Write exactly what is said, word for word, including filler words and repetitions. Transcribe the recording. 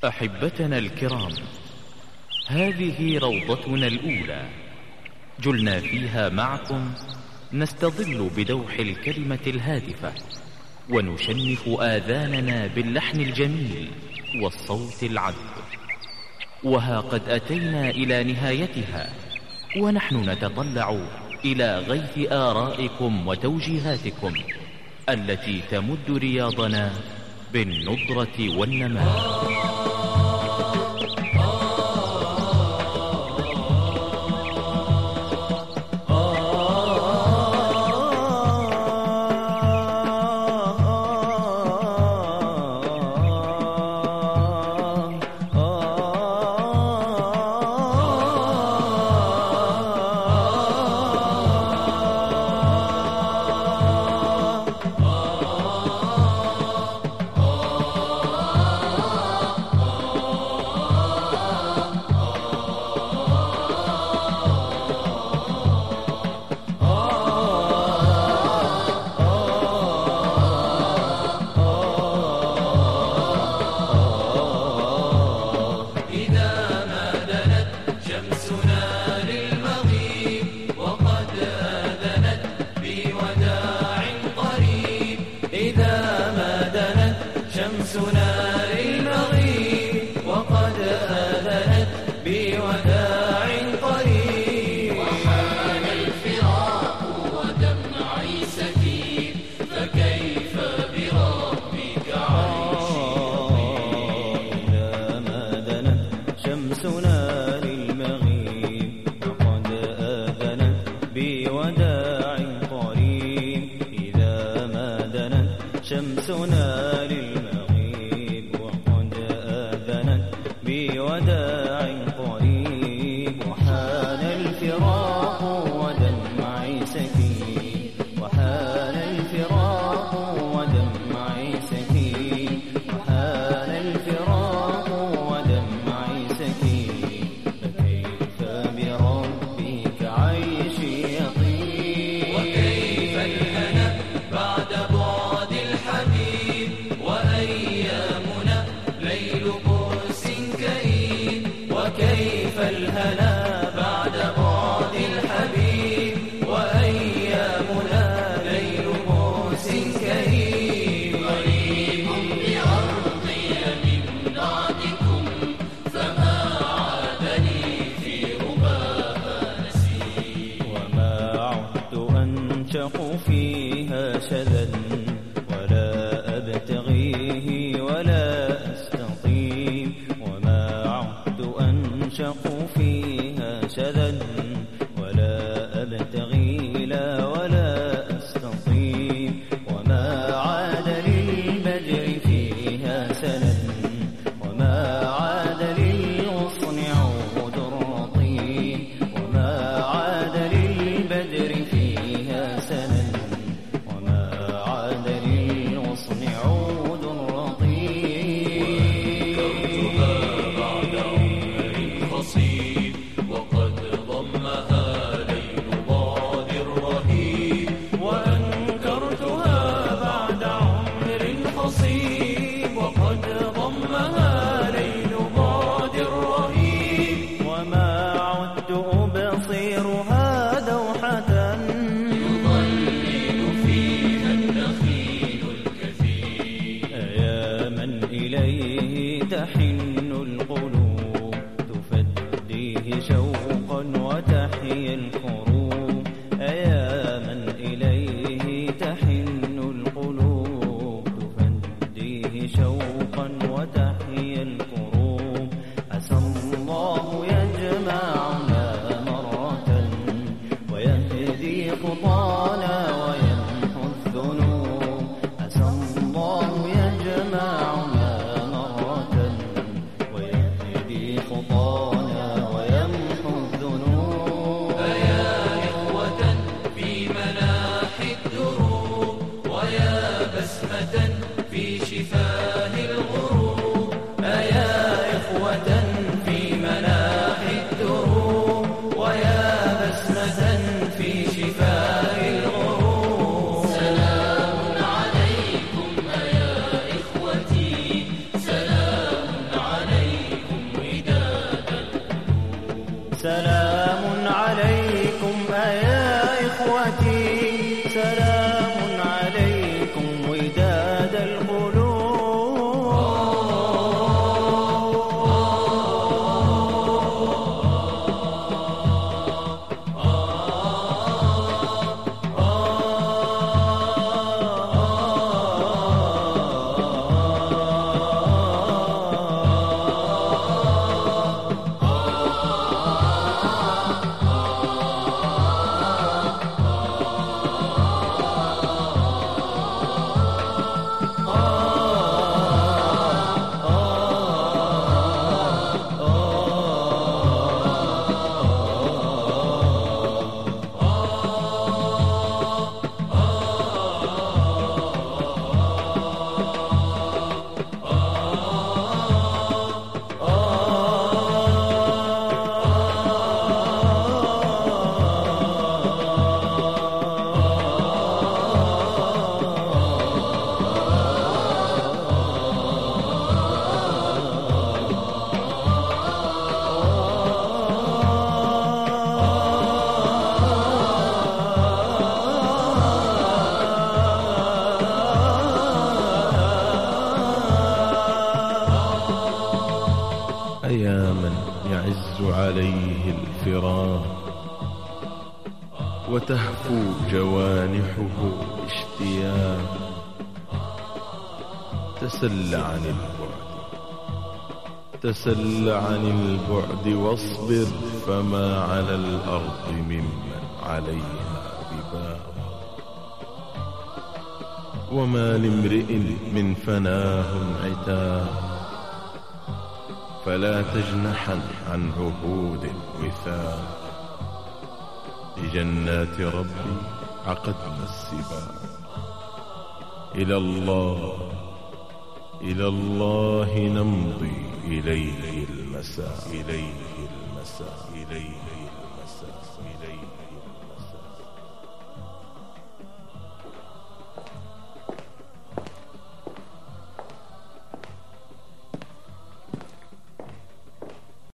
أحبتنا الكرام، هذه روضتنا الأولى، جلنا فيها معكم نستظل بدوح الكلمة الهادفة، ونشنف آذاننا باللحن الجميل والصوت العذب. وها قد أتينا إلى نهايتها، ونحن نتطلع إلى غيث آرائكم وتوجيهاتكم التي تمد رياضنا بالندرة والنماء. شمسنا للمغيب وقد آذنت بوداع قريب، وحان الفراق ودمع سكين، وحان الفراق ودمع سكين، وحان الفراق ودمع سكين، فكيف بربك عيشي يطيب، وكيف الهنا بعد بعد الحبيب، وأيامنا ليل قرس كئيب، وكيف الهنا بعد بعد الحبيب، وأيامنا ليل قرس كئيب. غريب بأرضي من بعدكم، فما عادني في رباها نسيب، وما عدت أنشق فيها شذا ولا أبتغيه ولا أستطيب، وما عدت أنشق فيها شذا ولا أبتغي لا ولا أستطيب، وما عاد للبدر فيها سند، وما عاد للغصن عود رطيب، وما عاد للبدر فيها سند، وما عاد للغصن عود رطيب. بعد عمر خصيب، وقد ضمها ليل بعد الرهيب، وأنكرتها بعد عمر حصيب، وقد ضمها ليل بعد الرهيب، وما عدت أبصيرها دوحة يضلل فيها النخيل الكثيب. يا من إليه تحن القلوب، تفديه شوقا وتحيا الكروب، أيا من إليه تحن القلوب، تفديه شوقا وتحيا الكروب. عسى الله يجمعنا مرة ويهدي خطانا ويمحو الذنوب، عسى الله يجمعنا مرة ويهدي خطانا ويمحو الذنوب. فيا إخوة في مناح الدروب، ويا بسمة في شفاه الغروب، أيا إخوة في مناح الدروب، ويا بسمة في شفاه الغروب. سلام عليكم يا إخوتي، سلام عليكم. عليه الفراق وتهفو جوانحه اشتياق. تسل عن البعد تسل عن البعد واصبر، فما على الأرض ممن عليها بباق. وما لامرئ من فناه عتاب، فلا تجنحا عن عهود وثاق. لجنات ربي عقدنا السباق، إلى الله إلى الله نمضي، إليه المساء إليه المساء إليه المساء إليه